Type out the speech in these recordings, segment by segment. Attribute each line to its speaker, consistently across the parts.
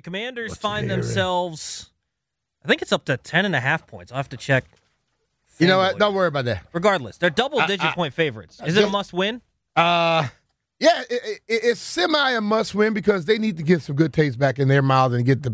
Speaker 1: The Commanders
Speaker 2: What's
Speaker 1: find
Speaker 2: the area?
Speaker 1: themselves, I think it's up to 10.5 points. I'll have to check.
Speaker 2: You know what? Don't worry about that.
Speaker 1: Regardless, they're double-digit point favorites. Is it a must-win?
Speaker 2: Yeah, it's semi a must win because they need to get some good taste back in their mouths and get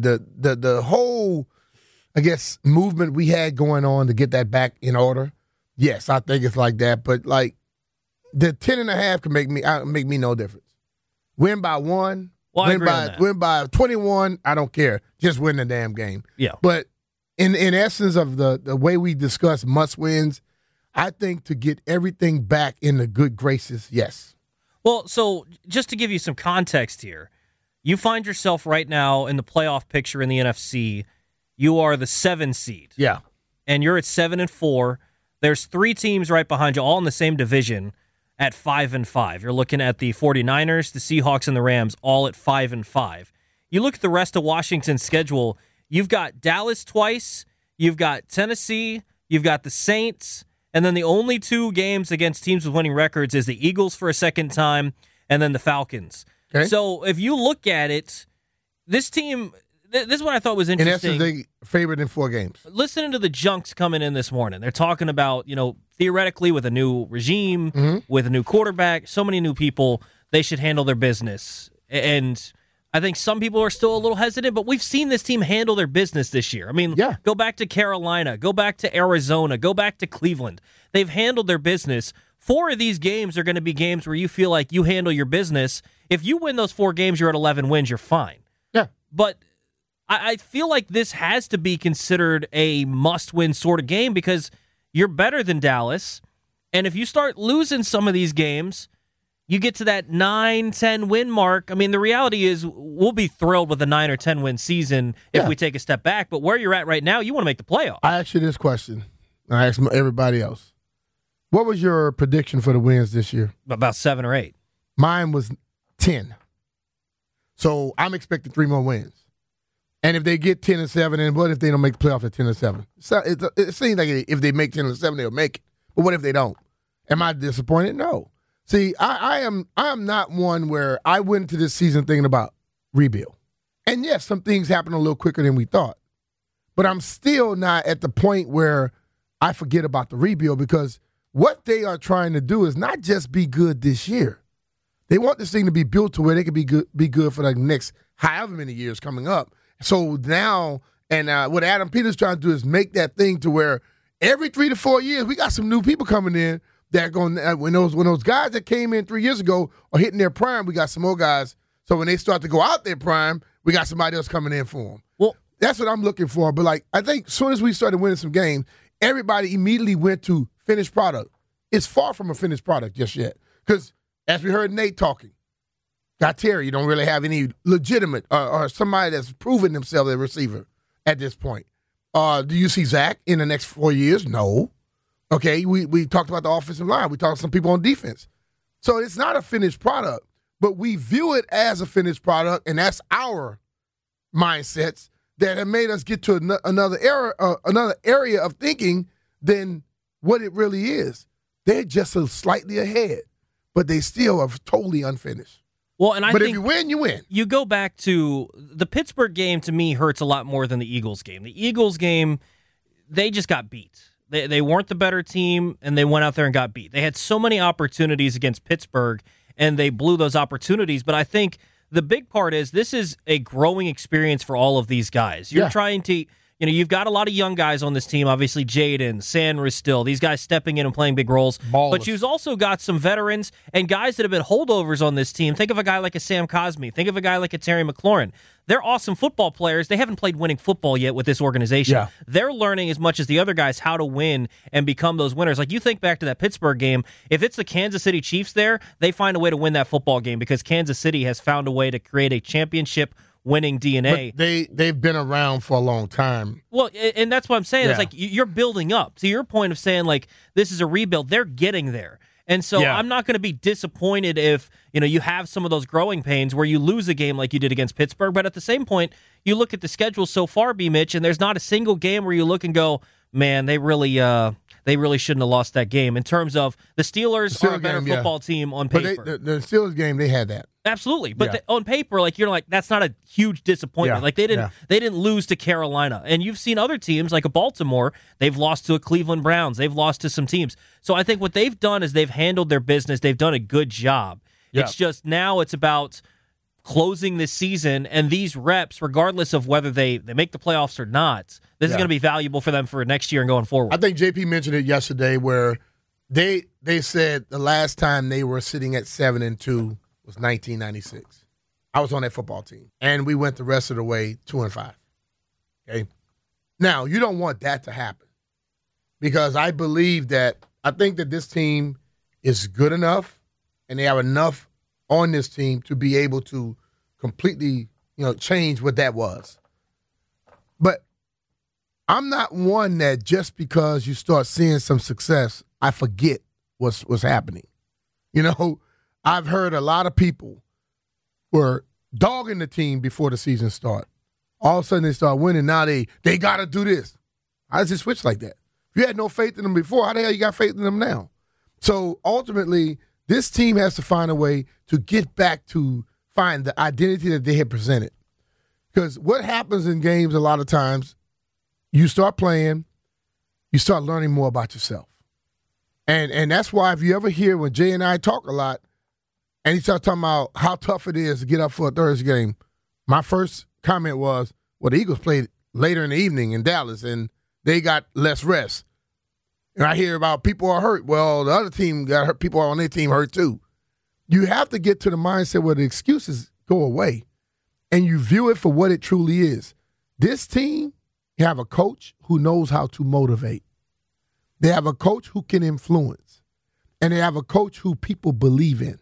Speaker 2: the whole, I guess, movement we had going on to get that back in order. Yes, I think it's like that, but like the 10.5 can make me no difference. Win by 1,
Speaker 1: Well, I agree on that.
Speaker 2: win by 21. I don't care. Just win the damn game.
Speaker 1: Yeah.
Speaker 2: But in essence of the way we discuss must wins, I think to get everything back in the good graces, yes.
Speaker 1: Well, so just to give you some context here, you find yourself right now in the playoff picture in the NFC. You are the 7 seed.
Speaker 2: Yeah.
Speaker 1: And you're at 7-4. There's 3 teams right behind you, all in the same division at 5-5. You're looking at the 49ers, the Seahawks, and the Rams, all at 5-5. You look at the rest of Washington's schedule, you've got Dallas twice, you've got Tennessee, you've got the Saints, and then the only 2 games against teams with winning records is the Eagles for a second time, and then the Falcons.
Speaker 2: Okay.
Speaker 1: So if you look at it, this team, this is what I thought was
Speaker 2: In
Speaker 1: interesting.
Speaker 2: essence, they favored in 4 games.
Speaker 1: Listening to the junks coming in this morning, they're talking about, theoretically with a new regime, with a new quarterback, so many new people, they should handle their business. And I think some people are still a little hesitant, but we've seen this team handle their business this year. I mean, Go back to Carolina, go back to Arizona, go back to Cleveland. They've handled their business. 4 of these games are going to be games where you feel like you handle your business. If you win those 4 games, you're at 11 wins, you're fine.
Speaker 2: Yeah.
Speaker 1: But I feel like this has to be considered a must-win sort of game because you're better than Dallas. And if you start losing some of these games, you get to that 9-10 win mark. I mean, the reality is we'll be thrilled with a 9 or 10 win season if we take a step back. But where you're at right now, you want to make the playoff.
Speaker 2: I asked you this question. I asked everybody else. What was your prediction for the wins this year?
Speaker 1: About 7 or 8.
Speaker 2: Mine was 10. So I'm expecting 3 more wins. And if they get 10-7, and what if they don't make the playoff at 10-7? So it seems like if they make 10-7, they'll make it. But what if they don't? Am I disappointed? No. See, I am not one where I went into this season thinking about rebuild. And yes, some things happen a little quicker than we thought. But I'm still not at the point where I forget about the rebuild because what they are trying to do is not just be good this year. They want this thing to be built to where they can be good for the next however many years coming up. So now, and what Adam Peters trying to do is make that thing to where every 3 to 4 years, we got some new people coming in that are going. When those guys that came in 3 years ago are hitting their prime, we got some more guys. So when they start to go out their prime, we got somebody else coming in for them.
Speaker 1: Well,
Speaker 2: that's what I'm looking for. But I think as soon as we started winning some games, everybody immediately went to finished product. It's far from a finished product just yet. Because as we heard Nate talking, got Terry, you don't really have any legitimate or somebody that's proven themselves a receiver at this point. Do you see Zach in the next 4 years? No. Okay, we talked about the offensive line. We talked to some people on defense. So it's not a finished product, but we view it as a finished product, and that's our mindsets that have made us get to another area of thinking than what it really is. They're just slightly ahead, but they still are totally unfinished.
Speaker 1: Well, and
Speaker 2: but if you win, you win.
Speaker 1: You go back to the Pittsburgh game, to me, hurts a lot more than the Eagles game. The Eagles game, they just got beat. They weren't the better team, and they went out there and got beat. They had so many opportunities against Pittsburgh, and they blew those opportunities. But I think the big part is this is a growing experience for all of these guys. You're trying to, you've got a lot of young guys on this team, obviously Jaden, Sanders still, these guys stepping in and playing big roles.
Speaker 2: Ballers.
Speaker 1: But you've also got some veterans and guys that have been holdovers on this team. Think of a guy like a Sam Cosmi. Think of a guy like a Terry McLaurin. They're awesome football players. They haven't played winning football yet with this organization.
Speaker 2: Yeah.
Speaker 1: They're learning as much as the other guys how to win and become those winners. Like you think back to that Pittsburgh game, if it's the Kansas City Chiefs there, they find a way to win that football game because Kansas City has found a way to create a championship winning DNA.
Speaker 2: But they've been around for a long time.
Speaker 1: Well, and that's what I'm saying. It's like you're building up. To your point of saying, like, this is a rebuild, they're getting there. And so I'm not going to be disappointed if, you have some of those growing pains where you lose a game like you did against Pittsburgh. But at the same point, you look at the schedule so far, B. Mitch, and there's not a single game where you look and go, man, they really shouldn't have lost that game. In terms of the Steelers are a better football team on paper.
Speaker 2: But the Steelers game, they had that.
Speaker 1: Absolutely, but on paper, like you're like that's not a huge disappointment.
Speaker 2: Yeah.
Speaker 1: Like they didn't lose to Carolina, and you've seen other teams like a Baltimore. They've lost to a Cleveland Browns. They've lost to some teams. So I think what they've done is they've handled their business. They've done a good job.
Speaker 2: Yeah.
Speaker 1: It's just now it's about closing this season, and these reps, regardless of whether they make the playoffs or not, this is going to be valuable for them for next year and going forward.
Speaker 2: I think JP mentioned it yesterday where they said the last time they were sitting at 7-2 was 1996. I was on that football team, and we went the rest of the way 2-5. Okay, now you don't want that to happen because I think that this team is good enough, and they have enough on this team to be able to completely, change what that was. But I'm not one that just because you start seeing some success, I forget what's happening. I've heard a lot of people were dogging the team before the season started. All of a sudden they start winning. Now they got to do this. How does it switch like that? If you had no faith in them before, how the hell you got faith in them now? So ultimately, this team has to find a way to get back to find the identity that they had presented. Because what happens in games a lot of times, you start playing, you start learning more about yourself. And that's why if you ever hear when Jay and I talk a lot, and he starts talking about how tough it is to get up for a Thursday game, my first comment was, well, the Eagles played later in the evening in Dallas, and they got less rest. And I hear about people are hurt. Well, the other team got hurt. People on their team hurt too. You have to get to the mindset where the excuses go away, and you view it for what it truly is. This team have a coach who knows how to motivate. They have a coach who can influence, and they have a coach who people believe in.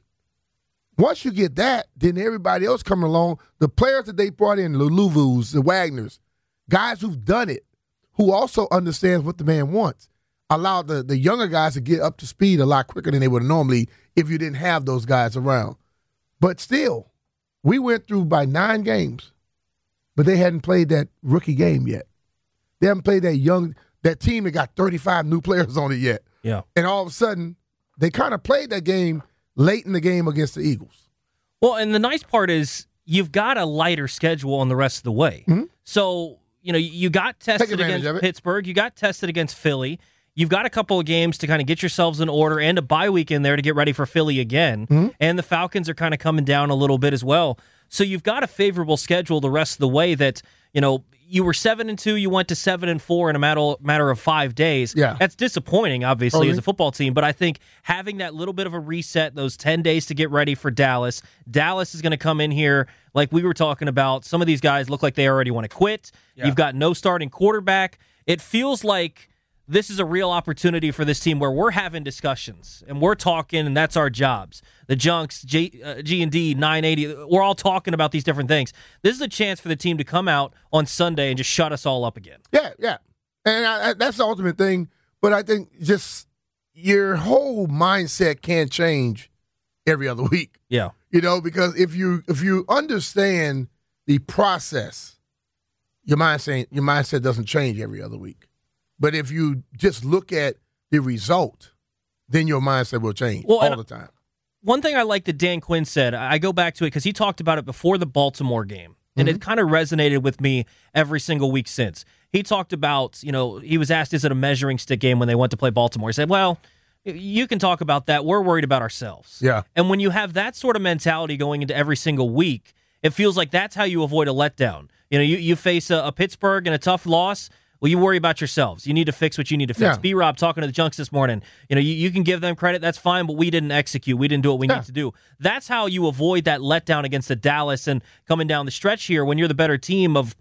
Speaker 2: Once you get that, then everybody else coming along, the players that they brought in, the Luvus, the Wagners, guys who've done it, who also understands what the man wants, allow the younger guys to get up to speed a lot quicker than they would normally if you didn't have those guys around. But still, we went through by 9 games, but they hadn't played that rookie game yet. They haven't played that team that got 35 new players on it yet.
Speaker 1: Yeah.
Speaker 2: And all of a sudden, they kind of played that game late in the game against the Eagles.
Speaker 1: Well, and the nice part is you've got a lighter schedule on the rest of the way. Mm-hmm. So, you got tested against Pittsburgh. You got tested against Philly. You've got a couple of games to kind of get yourselves in order and a bye week in there to get ready for Philly again. Mm-hmm. And the Falcons are kind of coming down a little bit as well. So you've got a favorable schedule the rest of the way that, you were 7-2, you went to 7-4 in a matter of 5 days.
Speaker 2: Yeah.
Speaker 1: That's disappointing, obviously, as a football team. But I think having that little bit of a reset, those 10 days to get ready for Dallas is going to come in here, like we were talking about. Some of these guys look like they already want to quit. Yeah. You've got no starting quarterback. It feels like this is a real opportunity for this team where we're having discussions and we're talking, and that's our jobs. The Junks, G&D, 980, we're all talking about these different things. This is a chance for the team to come out on Sunday and just shut us all up again.
Speaker 2: Yeah. And that's the ultimate thing. But I think just your whole mindset can't change every other week.
Speaker 1: Yeah.
Speaker 2: Because if you understand the process, your mindset doesn't change every other week. But if you just look at the result, then your mindset will change all the time.
Speaker 1: One thing I like that Dan Quinn said, I go back to it because he talked about it before the Baltimore game, and it kind of resonated with me every single week since. He talked about, he was asked, is it a measuring stick game when they went to play Baltimore? He said, well, you can talk about that. We're worried about ourselves.
Speaker 2: Yeah.
Speaker 1: And when you have that sort of mentality going into every single week, it feels like that's how you avoid a letdown. You face a Pittsburgh and a tough loss. Well, you worry about yourselves. You need to fix what you need to fix.
Speaker 2: Yeah.
Speaker 1: B-Rob talking to the Junks this morning. You can give them credit. That's fine, but we didn't execute. We didn't do what we need to do. That's how you avoid that letdown against the Dallas and coming down the stretch here when you're the better team of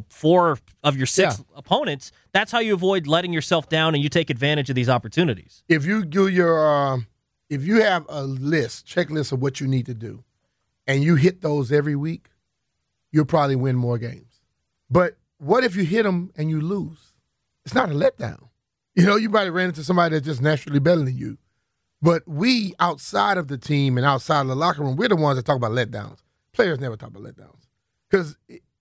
Speaker 1: 4 of your 6 opponents. That's how you avoid letting yourself down and you take advantage of these opportunities.
Speaker 2: If you do if you have a checklist of what you need to do, and you hit those every week, you'll probably win more games. But what if you hit them and you lose? It's not a letdown. You might have ran into somebody that's just naturally better than you. But we, outside of the team and outside of the locker room, we're the ones that talk about letdowns. Players never talk about letdowns. Because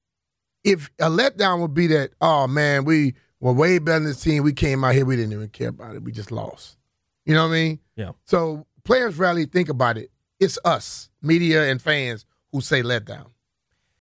Speaker 2: if a letdown would be that, oh, man, we were way better than this team. We came out here. We didn't even care about it. We just lost. You know what I mean?
Speaker 1: Yeah.
Speaker 2: So players rarely think about it it's us, media and fans, who say letdown.